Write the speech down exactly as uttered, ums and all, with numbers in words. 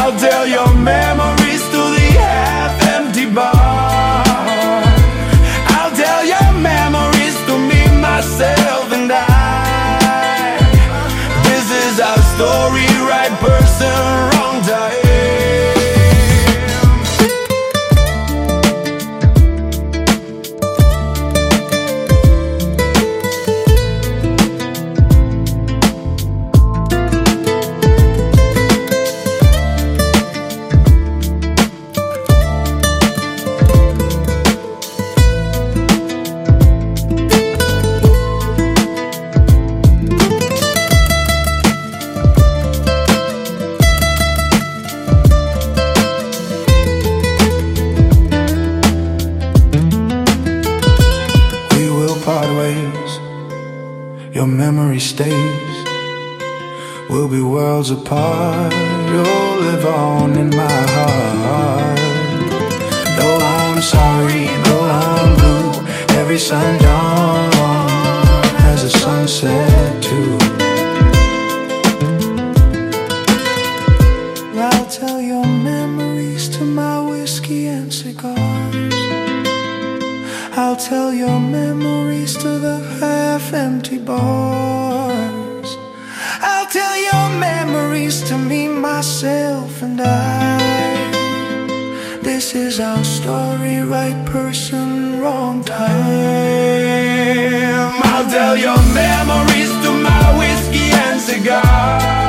I'll tell your memories to the half-empty bar. I'll tell your memories to me, myself, and I. This is our story, right person, wrong time. Part ways, your memory stays. We'll be worlds apart. You'll live on in my heart. Though I'm sorry, though I'm blue, every sundown has a sunset too. I'll tell your memories to my whiskey and cigars. I'll tell your memories to the half-empty bars. I'll tell your memories to me, myself, and I. This is our story, right person, wrong time. I'll tell your memories to my whiskey and cigar.